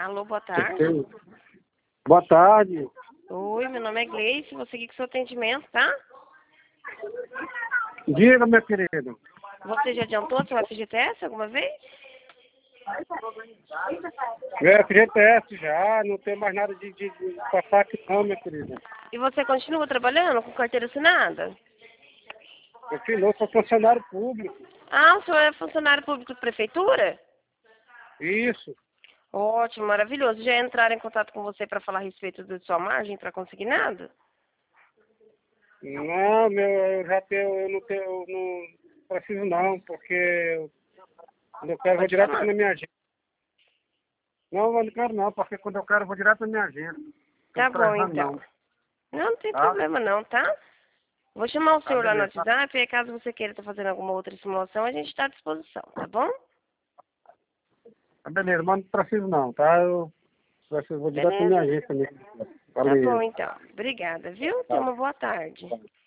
Alô, boa tarde. Boa tarde. Oi, meu nome é Gleice, vou seguir com o seu atendimento, tá? Diga, minha querida. Você já adiantou seu FGTS alguma vez? Meu FGTS já, não tem mais nada de passar aqui não, minha querida. E você continua trabalhando com carteira assinada? Eu sou funcionário público. Ah, o senhor é funcionário público de prefeitura? Isso. Ótimo, maravilhoso. Já entraram em contato com você para falar a respeito da sua margem para consignado? Não, eu não tenho, eu não preciso não, porque quando eu quero, eu vou Pode direto falar. aqui na minha agência. Não, eu não quero não, porque quando eu quero, eu vou direto na minha agência. Tá Não tô bom, precisando então. não, Não tem tá? problema não, tá? Vou chamar o Tá, senhor lá no beleza. WhatsApp e caso você queira estar fazendo alguma outra simulação, a gente está à disposição, tá bom? Tá, beleza, mas não preciso não, tá? Eu vou direto na minha Beleza? agência mesmo. Tá Valeu. bom, então. Obrigada, viu? Tenha Tá. uma boa tarde.